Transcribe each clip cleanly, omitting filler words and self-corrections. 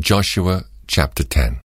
Joshua chapter 10.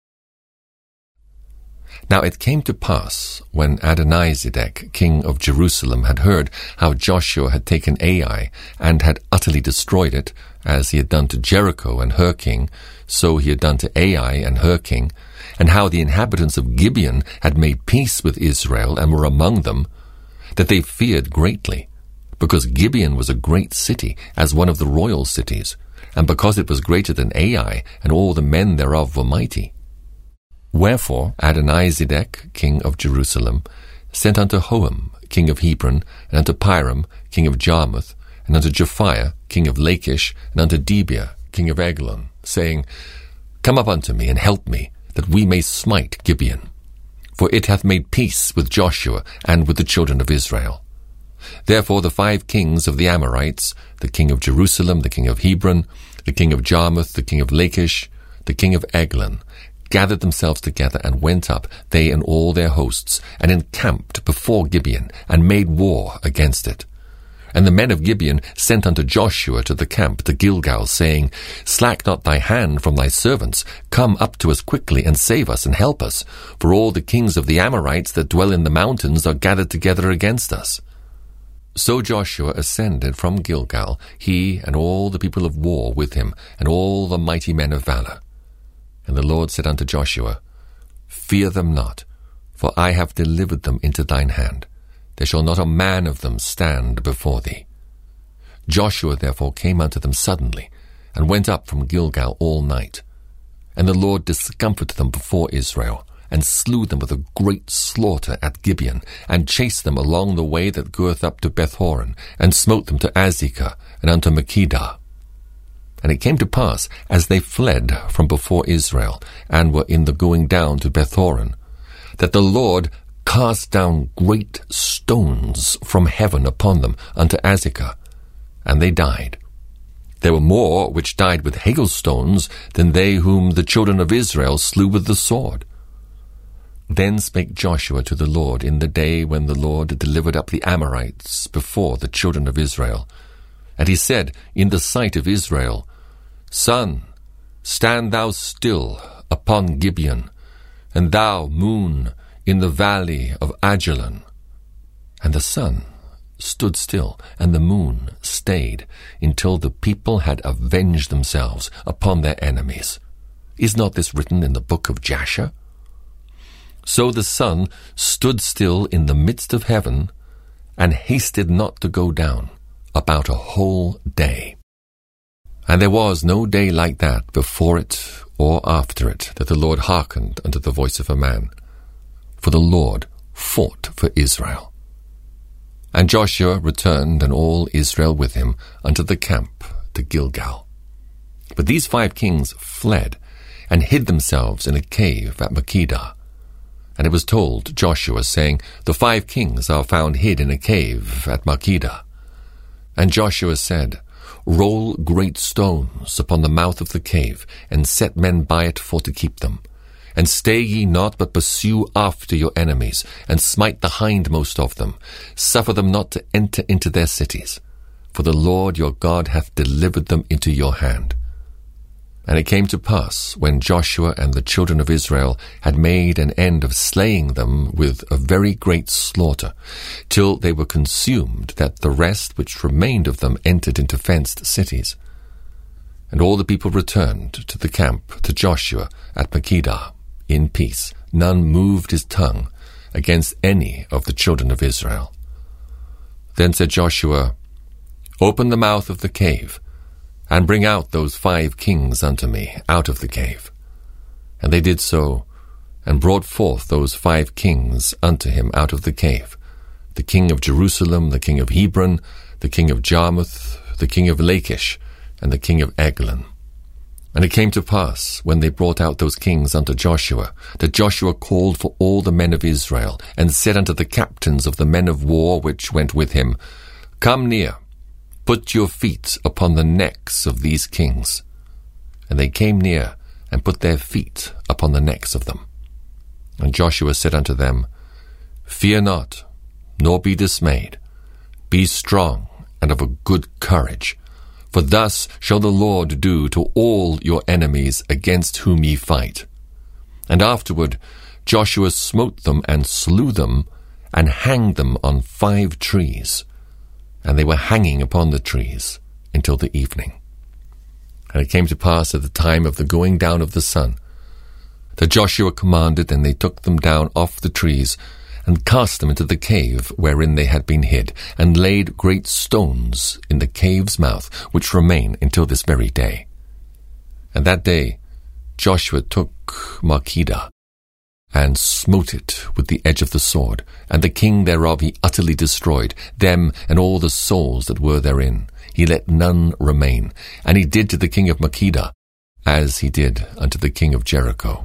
Now it came to pass, when Adonizedek, king of Jerusalem, had heard how Joshua had taken Ai, and had utterly destroyed it, as he had done to Jericho and her king, so he had done to Ai and her king, and how the inhabitants of Gibeon had made peace with Israel, and were among them, that they feared greatly, because Gibeon was a great city, as one of the royal cities, and because it was greater than Ai, and all the men thereof were mighty. Wherefore Adonizedek, king of Jerusalem, sent unto Hoham, king of Hebron, and unto Piram, king of Jarmuth, and unto Japhiah, king of Lachish, and unto Debir, king of Eglon, saying, Come up unto me, and help me, that we may smite Gibeon. For it hath made peace with Joshua, and with the children of Israel. Therefore the 5 kings of the Amorites, the king of Jerusalem, the king of Hebron, the king of Jarmuth, the king of Lachish, the king of Eglon, gathered themselves together, and went up, they and all their hosts, and encamped before Gibeon, and made war against it. And the men of Gibeon sent unto Joshua to the camp to Gilgal, saying, Slack not thy hand from thy servants, come up to us quickly, and save us, and help us, for all the kings of the Amorites that dwell in the mountains are gathered together against us. So Joshua ascended from Gilgal, he and all the people of war with him, and all the mighty men of valor. And the Lord said unto Joshua, Fear them not, for I have delivered them into thine hand. There shall not a man of them stand before thee. Joshua therefore came unto them suddenly, and went up from Gilgal all night. And the Lord discomfited them before Israel, and slew them with a great slaughter at Gibeon, and chased them along the way that goeth up to Bethhoron, and smote them to Azekah, and unto Makkedah. And it came to pass, as they fled from before Israel, and were in the going down to Bethhoron, that the Lord cast down great stones from heaven upon them unto Azekah, and they died. There were more which died with hailstones than they whom the children of Israel slew with the sword. Then spake Joshua to the Lord in the day when the Lord delivered up the Amorites before the children of Israel. And he said in the sight of Israel, Sun, stand thou still upon Gibeon, and thou, moon, in the valley of Ajalon. And the sun stood still, and the moon stayed, until the people had avenged themselves upon their enemies. Is not this written in the book of Jasher? So the sun stood still in the midst of heaven, and hasted not to go down, about a whole day. And there was no day like that before it or after it, that the Lord hearkened unto the voice of a man. For the Lord fought for Israel. And Joshua returned, and all Israel with him, unto the camp to Gilgal. But these 5 kings fled, and hid themselves in a cave at Makkedah. And it was told Joshua, saying, The 5 kings are found hid in a cave at Makkedah. And Joshua said, Roll great stones upon the mouth of the cave, and set men by it for to keep them. And stay ye not, but pursue after your enemies, and smite the hindmost of them. Suffer them not to enter into their cities. For the Lord your God hath delivered them into your hand. And it came to pass, when Joshua and the children of Israel had made an end of slaying them with a very great slaughter, till they were consumed, that the rest which remained of them entered into fenced cities. And all the people returned to the camp to Joshua at Makkedah in peace. None moved his tongue against any of the children of Israel. Then said Joshua, Open the mouth of the cave, and bring out those 5 kings unto me out of the cave. And they did so, and brought forth those 5 kings unto him out of the cave, the king of Jerusalem, the king of Hebron, the king of Jarmuth, the king of Lachish, and the king of Eglon. And it came to pass, when they brought out those kings unto Joshua, that Joshua called for all the men of Israel, and said unto the captains of the men of war which went with him, Come near, put your feet upon the necks of these kings. And they came near, and put their feet upon the necks of them. And Joshua said unto them, Fear not, nor be dismayed. Be strong and of a good courage, For thus shall the Lord do to all your enemies against whom ye fight. And afterward Joshua smote them and slew them, and hanged them on 5 trees. And they were hanging upon the trees until the evening. And it came to pass at the time of the going down of the sun, that Joshua commanded, and they took them down off the trees, and cast them into the cave wherein they had been hid, and laid great stones in the cave's mouth, which remain until this very day. And that day Joshua took Makkedah, and smote it with the edge of the sword, and the king thereof he utterly destroyed, them and all the souls that were therein. He let none remain. And he did to the king of Makkedah as he did unto the king of Jericho.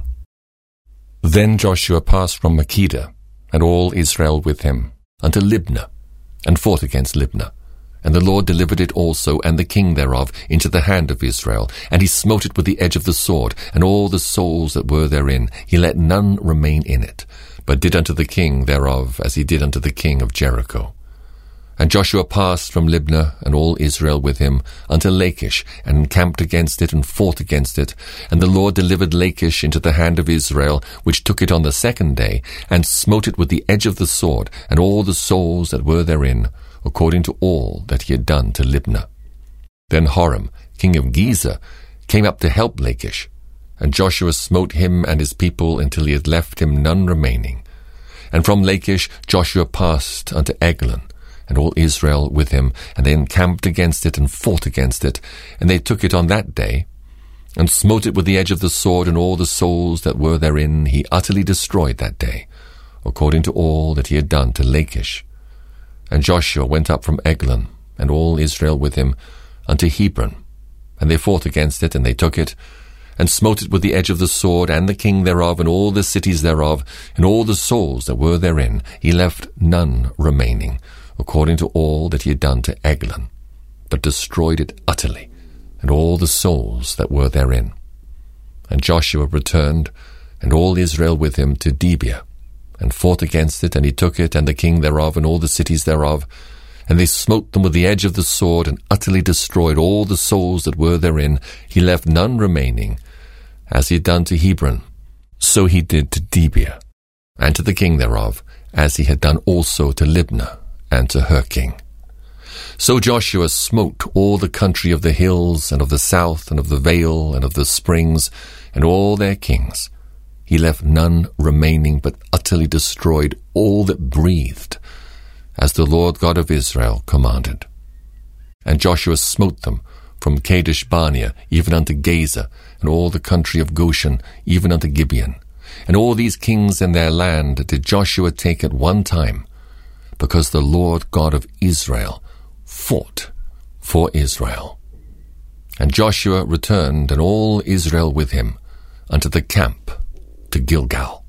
Then Joshua passed from Makkedah, and all Israel with him, unto Libnah, and fought against Libnah. And the Lord delivered it also, and the king thereof, into the hand of Israel. And he smote it with the edge of the sword, and all the souls that were therein. He let none remain in it, but did unto the king thereof as he did unto the king of Jericho. And Joshua passed from Libnah, and all Israel with him, unto Lachish, and encamped against it, and fought against it. And the Lord delivered Lachish into the hand of Israel, which took it on the 2nd day, and smote it with the edge of the sword, and all the souls that were therein, according to all that he had done to Libnah. Then Horam, king of Gezer, came up to help Lachish, and Joshua smote him and his people until he had left him none remaining. And from Lachish Joshua passed unto Eglon, and all Israel with him, and they encamped against it and fought against it, and they took it on that day, and smote it with the edge of the sword, and all the souls that were therein he utterly destroyed that day, according to all that he had done to Lachish. And Joshua went up from Eglon, and all Israel with him, unto Hebron. And they fought against it, and they took it, and smote it with the edge of the sword, and the king thereof, and all the cities thereof, and all the souls that were therein. He left none remaining, according to all that he had done to Eglon, but destroyed it utterly, and all the souls that were therein. And Joshua returned, and all Israel with him, to Debir, and fought against it, and he took it, and the king thereof, and all the cities thereof. And they smote them with the edge of the sword, and utterly destroyed all the souls that were therein. He left none remaining. As he had done to Hebron, so he did to Debir, and to the king thereof, as he had done also to Libnah, and to her king. So Joshua smote all the country of the hills, and of the south, and of the vale, and of the springs, and all their kings. He left none remaining, but utterly destroyed all that breathed, as the Lord God of Israel commanded. And Joshua smote them from Kadesh Barnea even unto Gaza, and all the country of Goshen even unto Gibeon. And all these kings and their land did Joshua take at one time, because the Lord God of Israel fought for Israel. And Joshua returned, and all Israel with him, unto the camp to Gilgal.